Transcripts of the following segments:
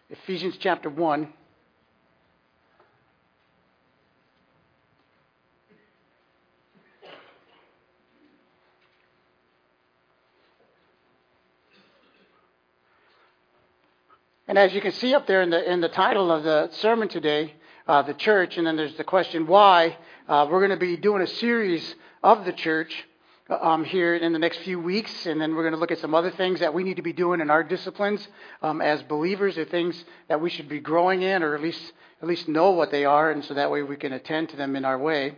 Ephesians chapter 1. And as you can see up there in the title of the sermon today, the church, and then there's the question why, we're going to be doing a series of the church here in the next few weeks, and then we're going to look at some other things that we need to be doing in our disciplines as believers, or things that we should be growing in, or at least know what they are, and so that way we can attend to them in our way.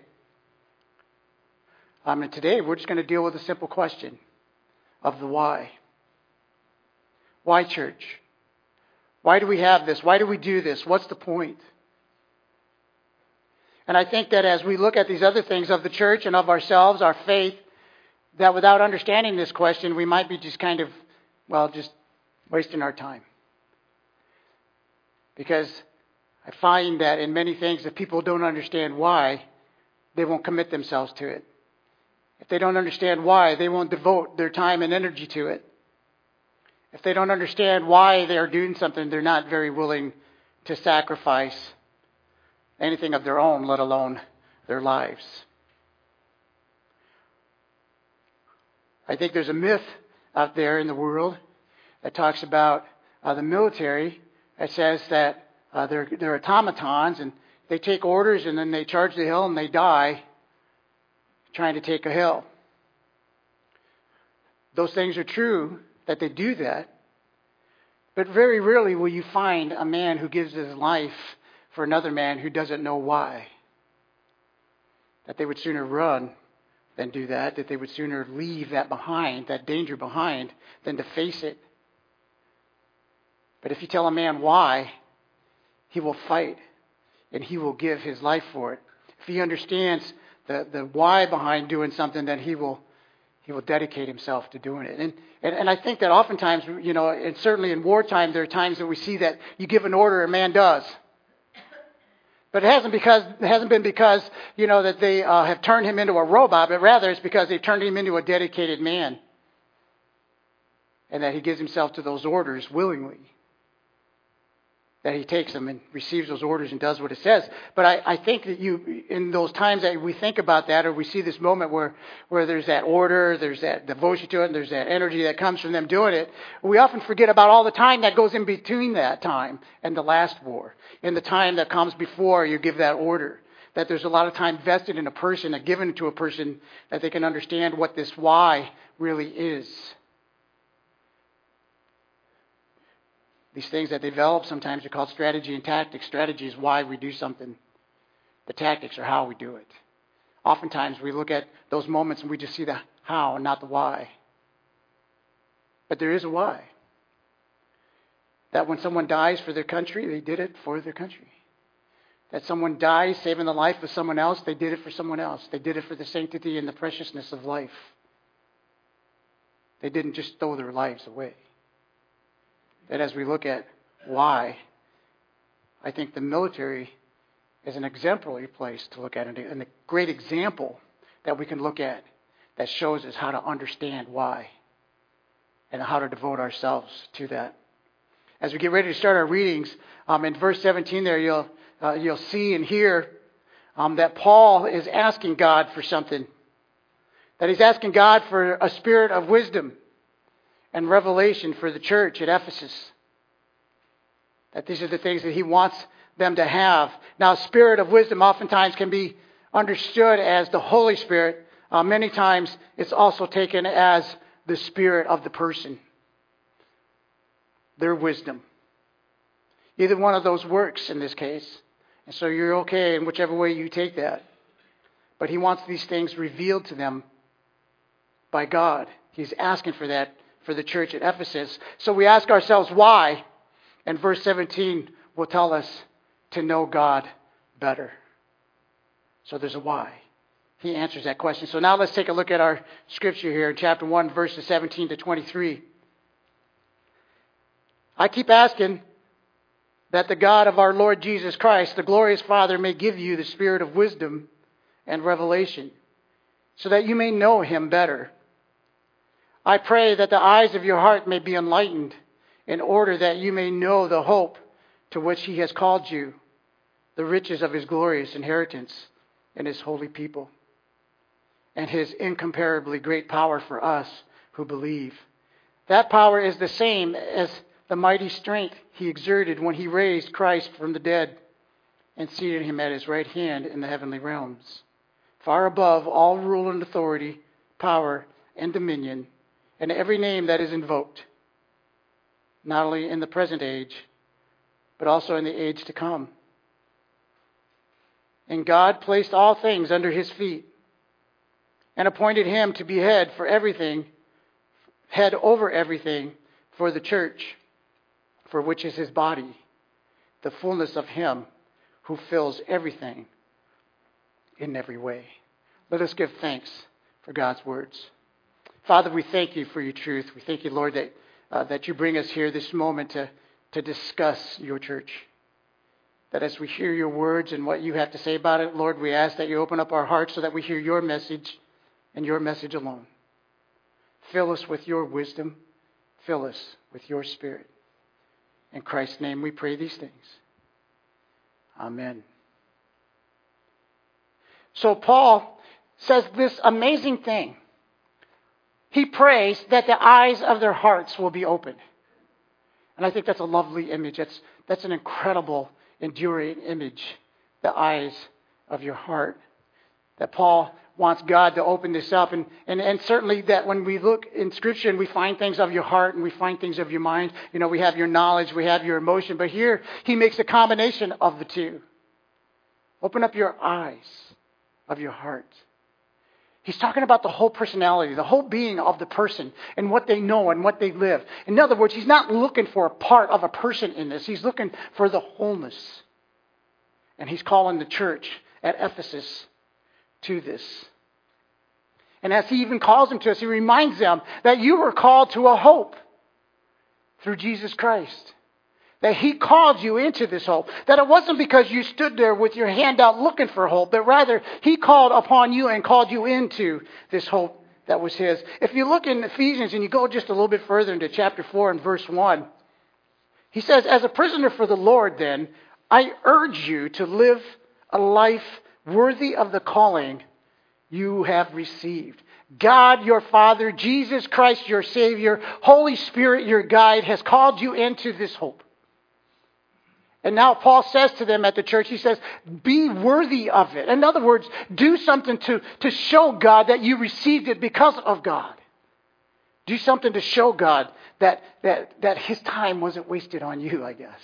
And today we're just going to deal with a simple question of the why. Why church? Why do we have this? Why do we do this? What's the point? And I think that as we look at these other things of the church and of ourselves, our faith, that without understanding this question, we might be just kind of, just wasting our time. Because I find that in many things, if people don't understand why, they won't commit themselves to it. If they don't understand why, they won't devote their time and energy to it. If they don't understand why they're doing something, they're not very willing to sacrifice anything of their own, let alone their lives. I think there's a myth out there in the world that talks about the military that says that they're automatons and they take orders and then they charge the hill and they die trying to take a hill. Those things are true, that they do that. But very rarely will you find a man who gives his life for another man who doesn't know why. That they would sooner run than do that. That they would sooner leave that behind, that danger behind, than to face it. But if you tell a man why, he will fight and he will give his life for it. If he understands the why behind doing something, then he will dedicate himself to doing it. And I think that oftentimes, and certainly in wartime, there are times that we see that you give an order, a man does. But it hasn't been because that they have turned him into a robot, but rather it's because they've turned him into a dedicated man. And that he gives himself to those orders willingly. That he takes them and receives those orders and does what it says. But I think that in those times that we think about that, or we see this moment where there's that order, there's that devotion to it, and there's that energy that comes from them doing it, we often forget about all the time that goes in between that time and the last war. And the time that comes before you give that order. That there's a lot of time vested in a person, and given to a person, that they can understand what this why really is. These things that develop sometimes are called strategy and tactics. Strategy is why we do something. The tactics are how we do it. Oftentimes we look at those moments and we just see the how and not the why. But there is a why. That when someone dies for their country, they did it for their country. That someone dies saving the life of someone else, they did it for someone else. They did it for the sanctity and the preciousness of life. They didn't just throw their lives away. That as we look at why, I think the military is an exemplary place to look at, and a great example that we can look at that shows us how to understand why and how to devote ourselves to that. As we get ready to start our readings, in verse 17 there, you'll see and hear that Paul is asking God for something. That he's asking God for a spirit of wisdom and revelation for the church at Ephesus. That these are the things that he wants them to have. Now, spirit of wisdom oftentimes can be understood as the Holy Spirit. Many times it's also taken as the spirit of the person. Their wisdom. Either one of those works in this case. And so you're okay in whichever way you take that. But he wants these things revealed to them by God. He's asking for that for the church at Ephesus. So we ask ourselves why, and verse 17 will tell us to know God better. So there's a why. He answers that question. So now let's take a look at our scripture here in chapter 1, verses 17 to 23. I keep asking that the God of our Lord Jesus Christ, the glorious Father, may give you the spirit of wisdom and revelation, so that you may know him better. I pray that the eyes of your heart may be enlightened, in order that you may know the hope to which he has called you, the riches of his glorious inheritance in his holy people, and his incomparably great power for us who believe. That power is the same as the mighty strength he exerted when he raised Christ from the dead and seated him at his right hand in the heavenly realms, far above all rule and authority, power and dominion, and every name that is invoked, not only in the present age, but also in the age to come. And God placed all things under his feet and appointed him to be head over everything for the church, for which is his body, the fullness of him who fills everything in every way. Let us give thanks for God's words. Father, we thank you for your truth. We thank you, Lord, that you bring us here this moment to discuss your church. That as we hear your words and what you have to say about it, Lord, we ask that you open up our hearts so that we hear your message and your message alone. Fill us with your wisdom. Fill us with your spirit. In Christ's name we pray these things. Amen. So Paul says this amazing thing. He prays that the eyes of their hearts will be opened. And I think that's a lovely image. That's an incredible, enduring image. The eyes of your heart. That Paul wants God to open this up. And certainly that when we look in Scripture and we find things of your heart and we find things of your mind, we have your knowledge, we have your emotion. But here he makes a combination of the two. Open up your eyes of your heart. He's talking about the whole personality, the whole being of the person and what they know and what they live. In other words, he's not looking for a part of a person in this. He's looking for the wholeness. And he's calling the church at Ephesus to this. And as he even calls them to us, he reminds them that you were called to a hope through Jesus Christ. That he called you into this hope. That it wasn't because you stood there with your hand out looking for hope, but rather he called upon you and called you into this hope that was his. If you look in Ephesians and you go just a little bit further into chapter 4 and verse 1, he says, as a prisoner for the Lord then, I urge you to live a life worthy of the calling you have received. God, your Father, Jesus Christ, your Savior, Holy Spirit, your guide, has called you into this hope. And now Paul says to them at the church, he says, be worthy of it. In other words, do something to show God that you received it because of God. Do something to show God that his time wasn't wasted on you, I guess.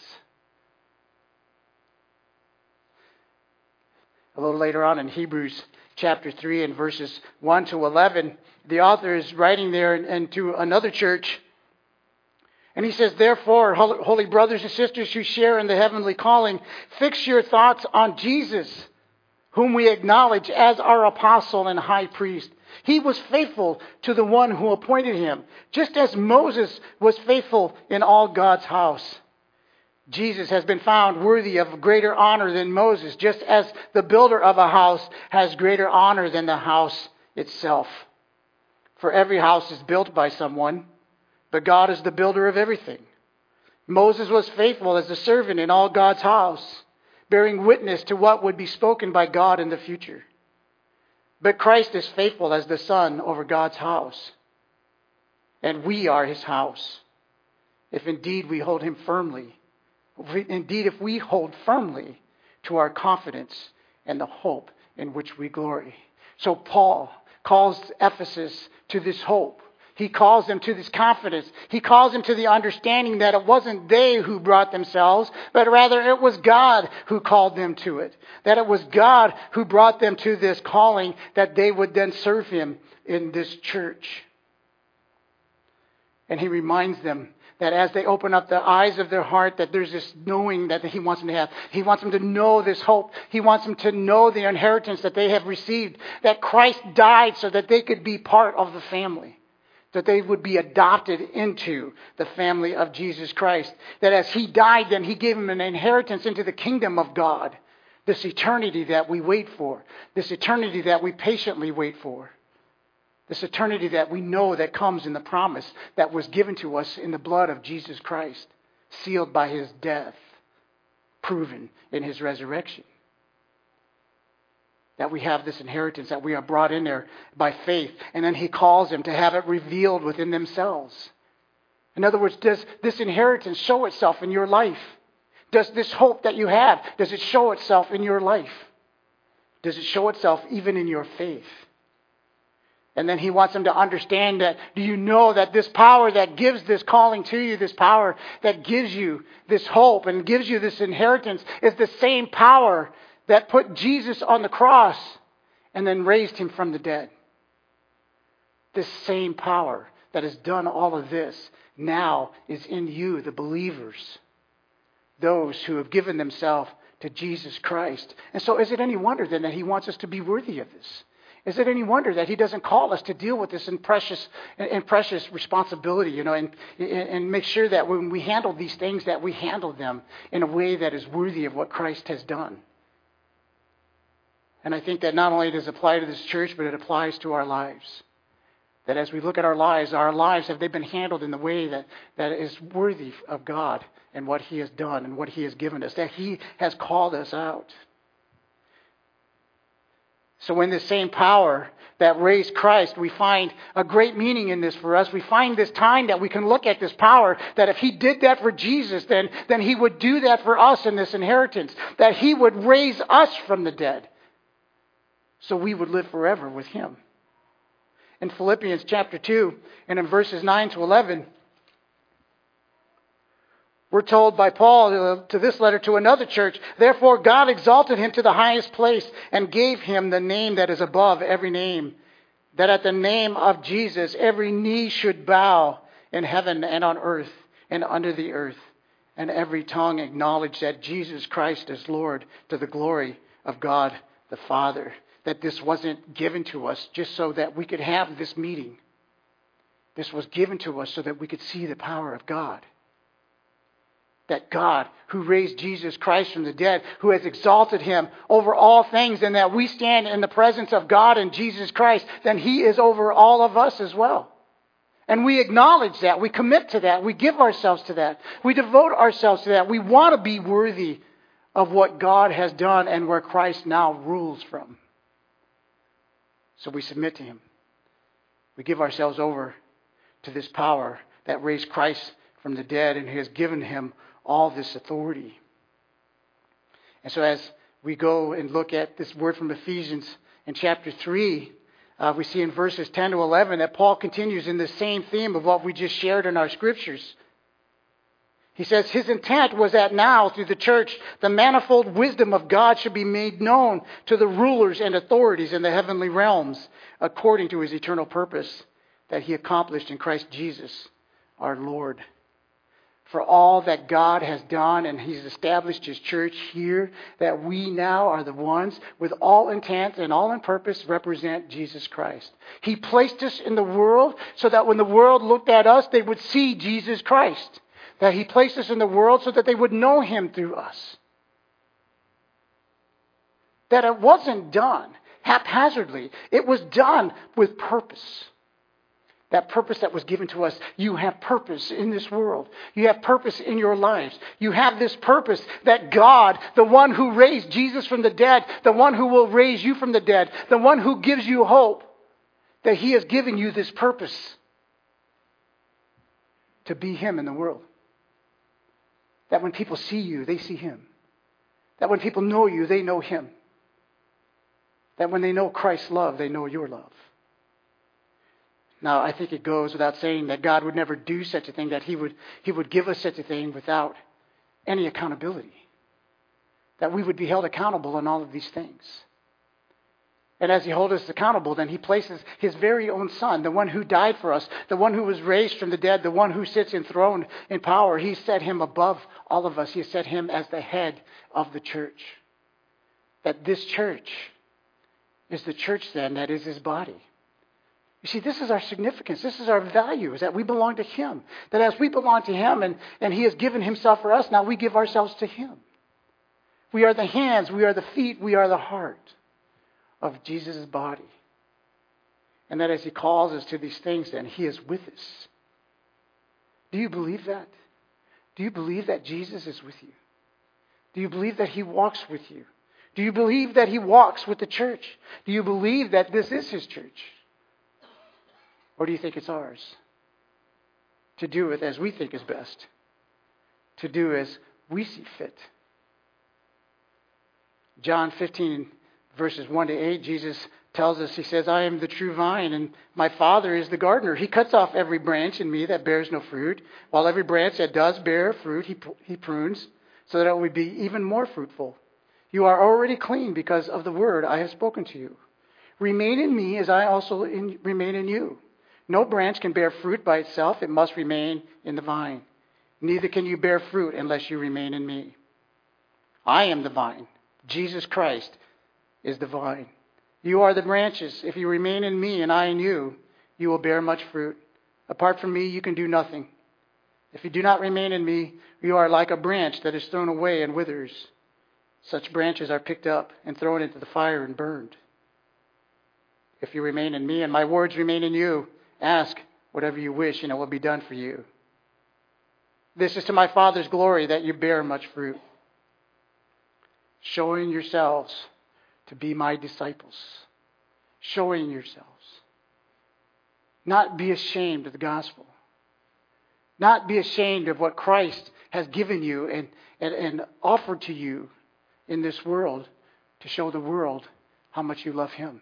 A little later on in Hebrews chapter 3 and verses 1 to 11, the author is writing there and to another church. And he says, therefore, holy brothers and sisters who share in the heavenly calling, fix your thoughts on Jesus, whom we acknowledge as our apostle and high priest. He was faithful to the one who appointed him, just as Moses was faithful in all God's house. Jesus has been found worthy of greater honor than Moses, just as the builder of a house has greater honor than the house itself. For every house is built by someone, but God is the builder of everything. Moses was faithful as a servant in all God's house, bearing witness to what would be spoken by God in the future. But Christ is faithful as the Son over God's house, and we are his house, if indeed we hold him firmly. If we hold firmly to our confidence and the hope in which we glory. So Paul calls Ephesus to this hope. He calls them to this confidence. He calls them to the understanding that it wasn't they who brought themselves, but rather it was God who called them to it. That it was God who brought them to this calling that they would then serve him in this church. And he reminds them that as they open up the eyes of their heart, that there's this knowing that he wants them to have. He wants them to know this hope. He wants them to know the inheritance that they have received. That Christ died so that they could be part of the family. That they would be adopted into the family of Jesus Christ. That as he died, then he gave them an inheritance into the kingdom of God. This eternity that we wait for. This eternity that we patiently wait for. This eternity that we know that comes in the promise that was given to us in the blood of Jesus Christ, sealed by his death proven in his resurrection. That we have this inheritance, that we are brought in there by faith. And then he calls them to have it revealed within themselves. In other words, does this inheritance show itself in your life? Does this hope that you have, does it show itself in your life? Does it show itself even in your faith? And then he wants them to understand that, do you know that this power that gives this calling to you, this power that gives you this hope and gives you this inheritance, is the same power that put Jesus on the cross and then raised him from the dead. This same power that has done all of this now is in you, the believers, those who have given themselves to Jesus Christ. And so is it any wonder then that he wants us to be worthy of this? Is it any wonder that he doesn't call us to deal with this precious responsibility, and make sure that when we handle these things, that we handle them in a way that is worthy of what Christ has done? And I think that not only does it apply to this church, but it applies to our lives. That as we look at our lives, have they been handled in the way that is worthy of God and what he has done and what he has given us, that he has called us out. So in this same power that raised Christ, we find a great meaning in this for us. We find this time that we can look at this power, that if he did that for Jesus, then he would do that for us in this inheritance, that he would raise us from the dead, so we would live forever with him. In Philippians chapter 2, and in verses 9 to 11, we're told by Paul to this letter to another church, therefore God exalted him to the highest place and gave him the name that is above every name, that at the name of Jesus every knee should bow in heaven and on earth and under the earth, and every tongue acknowledge that Jesus Christ is Lord, to the glory of God the Father. That this wasn't given to us just so that we could have this meeting. This was given to us so that we could see the power of God. That God, who raised Jesus Christ from the dead, who has exalted him over all things, and that we stand in the presence of God and Jesus Christ, then he is over all of us as well. And we acknowledge that. We commit to that. We give ourselves to that. We devote ourselves to that. We want to be worthy of what God has done and where Christ now rules from. So we submit to him. We give ourselves over to this power that raised Christ from the dead and has given him all this authority. And so as we go and look at this word from Ephesians in chapter 3, we see in verses 10 to 11 that Paul continues in the same theme of what we just shared in our scriptures. He says his intent was that now, through the church, the manifold wisdom of God should be made known to the rulers and authorities in the heavenly realms, according to his eternal purpose that he accomplished in Christ Jesus, our Lord. For all that God has done, and he's established his church here, that we now are the ones with all intent and all in purpose represent Jesus Christ. He placed us in the world so that when the world looked at us, they would see Jesus Christ. That he placed us in the world so that they would know him through us. That it wasn't done haphazardly. It was done with purpose. That purpose that was given to us. You have purpose in this world. You have purpose in your lives. You have this purpose that God, the one who raised Jesus from the dead, the one who will raise you from the dead, the one who gives you hope, that he has given you this purpose to be him in the world. That when people see you, they see him. That when people know you, they know him. That when they know Christ's love, they know your love. Now, I think it goes without saying that God would never do such a thing, that he would give us such a thing without any accountability. That we would be held accountable in all of these things. And as he holds us accountable, then he places his very own son, the one who died for us, the one who was raised from the dead, the one who sits enthroned in power. He set him above all of us. He set him as the head of the church. That this church is the church then that is his body. You see, this is our significance. This is our value, is that we belong to him. That as we belong to him and he has given himself for us, now we give ourselves to him. We are the hands, we are the feet, we are the heart of Jesus' body. And that as he calls us to these things, then he is with us. Do you believe that? Do you believe that Jesus is with you? Do you believe that He walks with you? Do you believe that He walks with the church? Do you believe that this is His church? Or do you think it's ours? To do it as we think is best. To do as we see fit. John 15, verses 1 to 8, Jesus tells us, He says, I am the true vine, and my Father is the gardener. He cuts off every branch in me that bears no fruit, while every branch that does bear fruit, He prunes, so that it will be even more fruitful. You are already clean because of the word I have spoken to you. Remain in me as I also remain in you. No branch can bear fruit by itself. It must remain in the vine. Neither can you bear fruit unless you remain in me. I am the vine. Jesus Christ is the vine. You are the branches. If you remain in me and I in you, you will bear much fruit. Apart from me, you can do nothing. If you do not remain in me, you are like a branch that is thrown away and withers. Such branches are picked up and thrown into the fire and burned. If you remain in me and my words remain in you, ask whatever you wish and it will be done for you. This is to my Father's glory that you bear much fruit, showing yourselves to be my disciples. Showing yourselves. Not be ashamed of the gospel. Not be ashamed of what Christ has given you and offered to you in this world to show the world how much you love Him.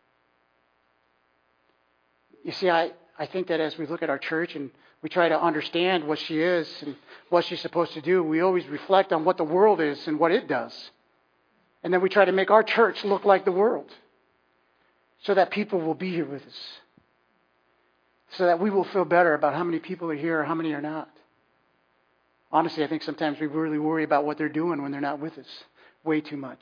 You see, I think that as we look at our church and we try to understand what she is and what she's supposed to do, we always reflect on what the world is and what it does. And then we try to make our church look like the world so that people will be here with us. So that we will feel better about how many people are here or how many are not. Honestly, I think sometimes we really worry about what they're doing when they're not with us. Way too much.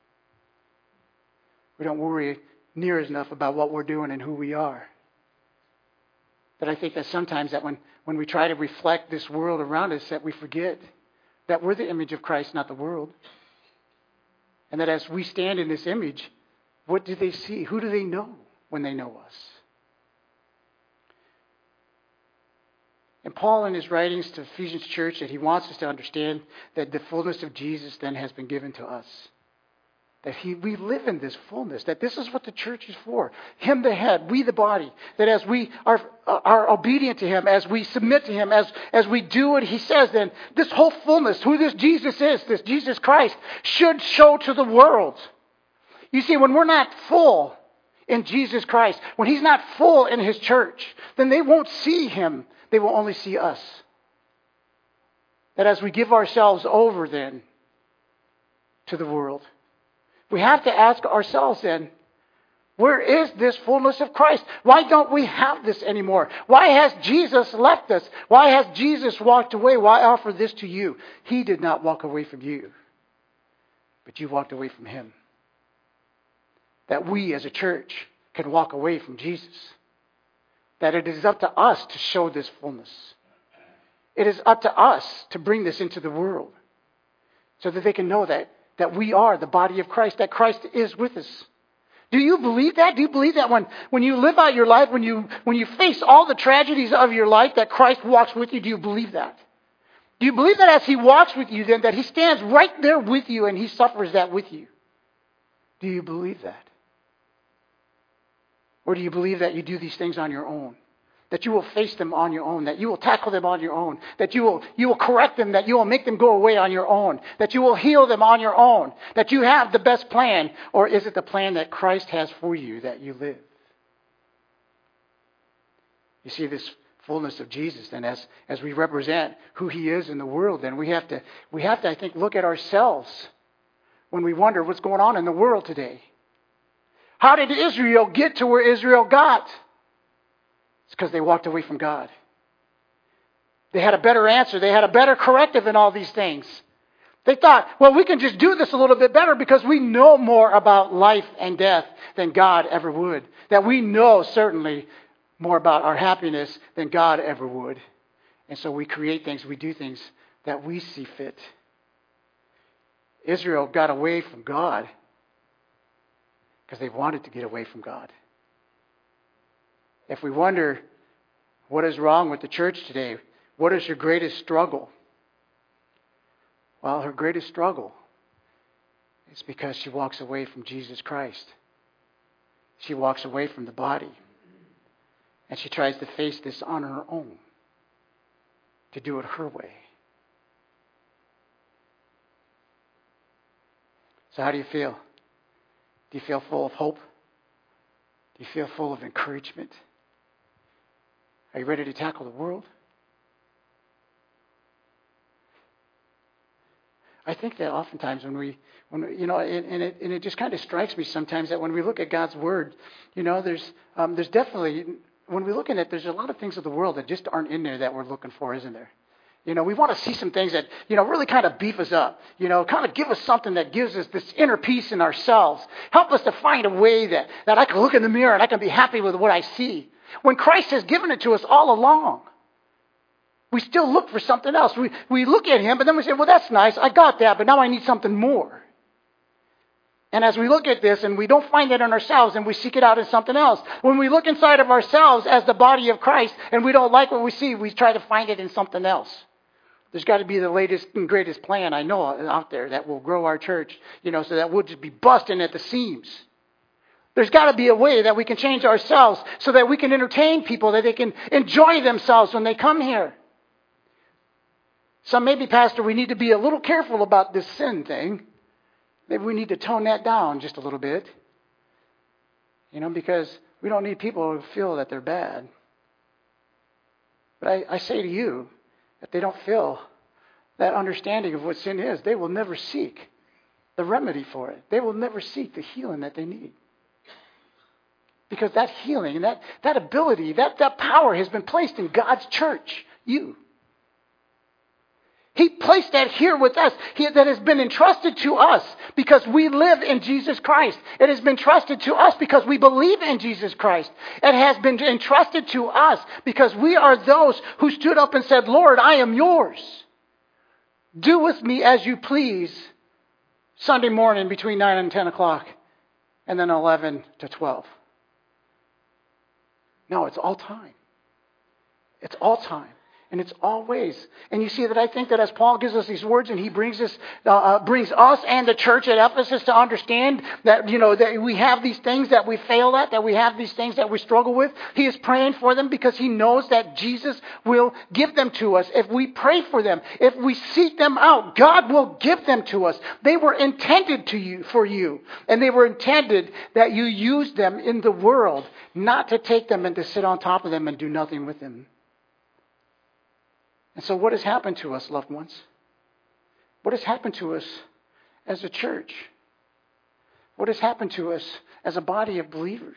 We don't worry near as enough about what we're doing and who we are. But I think that sometimes that when we try to reflect this world around us, that we forget that we're the image of Christ, not the world. And that as we stand in this image, what do they see? Who do they know when they know us? And Paul, in his writings to Ephesians church, that he wants us to understand that the fullness of Jesus then has been given to us. That we live in this fullness. That this is what the church is for. Him the head, we the body. That as we are obedient to Him, as we submit to Him, as we do what He says, then this whole fullness, who this Jesus is, this Jesus Christ, should show to the world. You see, when we're not full in Jesus Christ, when He's not full in His church, then they won't see Him. They will only see us. That as we give ourselves over then to the world, we have to ask ourselves then, where is this fullness of Christ? Why don't we have this anymore? Why has Jesus left us? Why has Jesus walked away? Why offer this to you? He did not walk away from you, but you walked away from Him. That we as a church can walk away from Jesus. That it is up to us to show this fullness. It is up to us to bring this into the world so that they can know that we are the body of Christ, that Christ is with us. Do you believe that? Do you believe that when you live out your life, when you face all the tragedies of your life, that Christ walks with you? Do you believe that? Do you believe that as He walks with you, then that He stands right there with you and He suffers that with you? Do you believe that? Or do you believe that you do these things on your own? That you will face them on your own, that you will tackle them on your own, that you will correct them, that you will make them go away on your own, that you will heal them on your own, that you have the best plan? Or is it the plan that Christ has for you that you live? You see, this fullness of Jesus, then as we represent who He is in the world, then we have to, I think, look at ourselves when we wonder what's going on in the world today. How did Israel get to where Israel got? It's because they walked away from God. They had a better answer. They had a better corrective in all these things. They thought, well, we can just do this a little bit better because we know more about life and death than God ever would. That we know certainly more about our happiness than God ever would. And so we create things, we do things that we see fit. Israel got away from God because they wanted to get away from God. If we wonder what is wrong with the church today, what is your greatest struggle? Well, her greatest struggle is because she walks away from Jesus Christ. She walks away from the body. And she tries to face this on her own, to do it her way. So how do you feel? Do you feel full of hope? Do you feel full of encouragement? Are you ready to tackle the world? I think that oftentimes when we it just kind of strikes me sometimes that when we look at God's Word, there's definitely, when we look at it, there's a lot of things of the world that just aren't in there that we're looking for, isn't there? We want to see some things that, really kind of beef us up, kind of give us something that gives us this inner peace in ourselves. Help us to find a way that I can look in the mirror and I can be happy with what I see. When Christ has given it to us all along, we still look for something else. We look at Him, but then we say, well, that's nice. I got that, but now I need something more. And as we look at this and we don't find it in ourselves and we seek it out in something else, when we look inside of ourselves as the body of Christ and we don't like what we see, we try to find it in something else. There's got to be the latest and greatest plan I know out there that will grow our church, so that we'll just be busting at the seams. There's got to be a way that we can change ourselves so that we can entertain people, that they can enjoy themselves when they come here. So maybe, Pastor, we need to be a little careful about this sin thing. Maybe we need to tone that down just a little bit. Because we don't need people who feel that they're bad. But I say to you, if they don't feel that understanding of what sin is, they will never seek the remedy for it. They will never seek the healing that they need. Because that healing and that ability, that power has been placed in God's church, you. He placed that here with us. That has been entrusted to us because we live in Jesus Christ. It has been entrusted to us because we believe in Jesus Christ. It has been entrusted to us because we are those who stood up and said, Lord, I am yours. Do with me as you please. Sunday morning between 9 and 10 o'clock and then 11 to 12. No, it's all time. It's all time. And it's always. And you see that I think that as Paul gives us these words and he brings us and the church at Ephesus to understand that, that we have these things that we fail at, that we have these things that we struggle with. He is praying for them because he knows that Jesus will give them to us. If we pray for them, if we seek them out, God will give them to us. They were intended for you. And they were intended that you use them in the world, not to take them and to sit on top of them and do nothing with them. And so what has happened to us, loved ones? What has happened to us as a church? What has happened to us as a body of believers?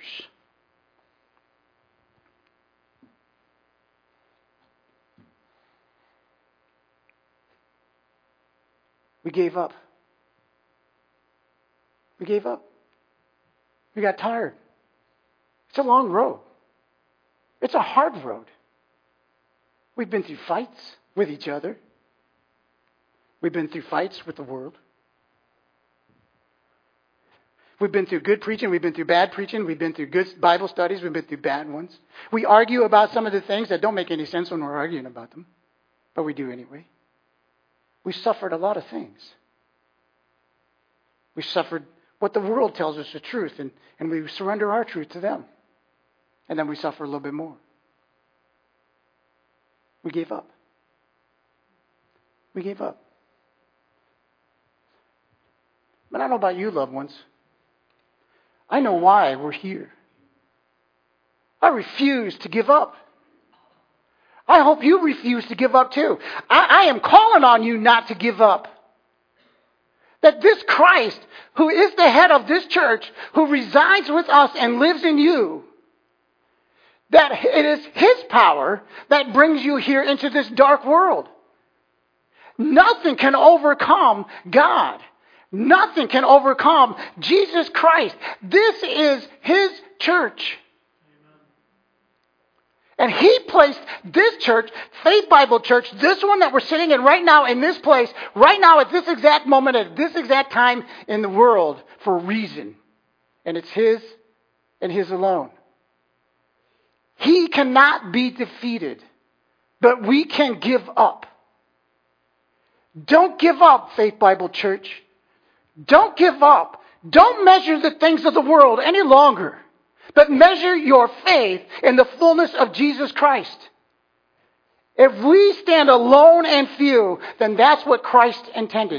We gave up. We gave up. We got tired. It's a long road. It's a hard road. We've been through fights with each other. We've been through fights with the world. We've been through good preaching. We've been through bad preaching. We've been through good Bible studies. We've been through bad ones. We argue about some of the things that don't make any sense when we're arguing about them. But we do anyway. We've suffered a lot of things. We've suffered what the world tells us the truth. And we surrender our truth to them. And then we suffer a little bit more. We gave up. We gave up. But I don't know about you, loved ones. I know why we're here. I refuse to give up. I hope you refuse to give up too. I am calling on you not to give up. That this Christ, who is the head of this church, who resides with us and lives in you, that it is His power that brings you here into this dark world. Nothing can overcome God. Nothing can overcome Jesus Christ. This is His church. And He placed this church, Faith Bible Church, this one that we're sitting in right now in this place, right now at this exact moment, at this exact time in the world for a reason. And it's His and His alone. He cannot be defeated, but we can give up. Don't give up, Faith Bible Church. Don't give up. Don't measure the things of the world any longer, but measure your faith in the fullness of Jesus Christ. If we stand alone and few, then that's what Christ intended.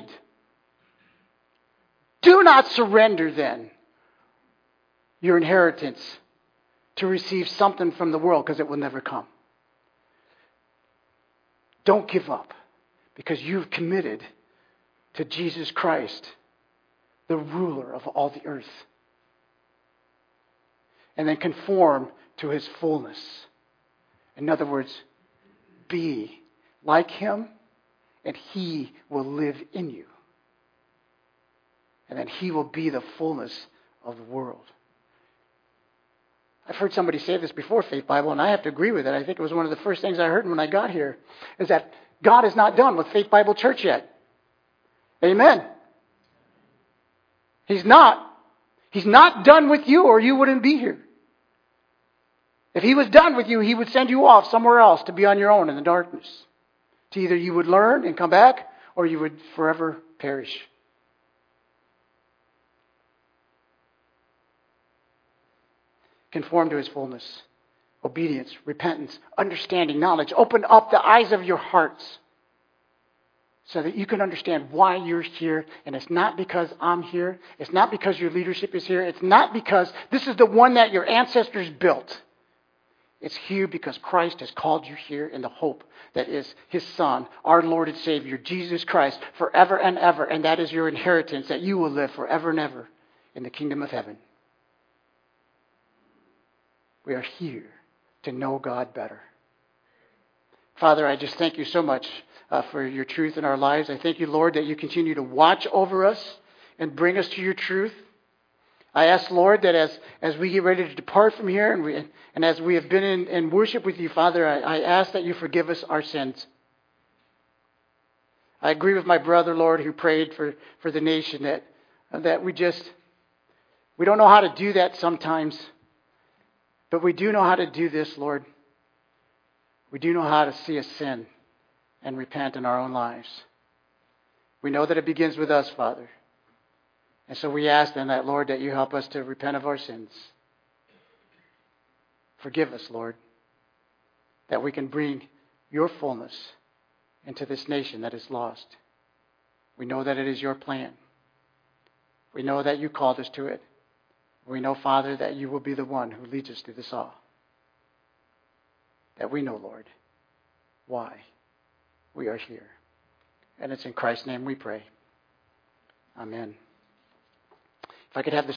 Do not surrender then your inheritance to receive something from the world, because it will never come. Don't give up, because you've committed to Jesus Christ, the ruler of all the earth. And then conform to his fullness. In other words, be like him, and he will live in you. And then he will be the fullness of the world. I've heard somebody say this before, Faith Bible, and I have to agree with it. I think it was one of the first things I heard when I got here, is that God is not done with Faith Bible Church yet. Amen. He's not. He's not done with you, or you wouldn't be here. If he was done with you, he would send you off somewhere else to be on your own in the darkness. To either you would learn and come back, or you would forever perish. Conform to his fullness. Obedience, repentance, understanding, knowledge. Open up the eyes of your hearts so that you can understand why you're here. And it's not because I'm here. It's not because your leadership is here. It's not because this is the one that your ancestors built. It's here because Christ has called you here in the hope that is his Son, our Lord and Savior, Jesus Christ, forever and ever. And that is your inheritance, that you will live forever and ever in the kingdom of heaven. We are here to know God better. Father, I just thank you so much for your truth in our lives. I thank you, Lord, that you continue to watch over us and bring us to your truth. I ask, Lord, that as we get ready to depart from here and as we have been in worship with you, Father, I ask that you forgive us our sins. I agree with my brother, Lord, who prayed for the nation, that we don't know how to do that sometimes. But we do know how to do this, Lord. We do know how to see a sin and repent in our own lives. We know that it begins with us, Father. And so we ask then that, Lord, that you help us to repent of our sins. Forgive us, Lord, that we can bring your fullness into this nation that is lost. We know that it is your plan. We know that you called us to it. We know, Father, that you will be the one who leads us through this all. That we know, Lord, why we are here. And it's in Christ's name we pray. Amen. If I could have this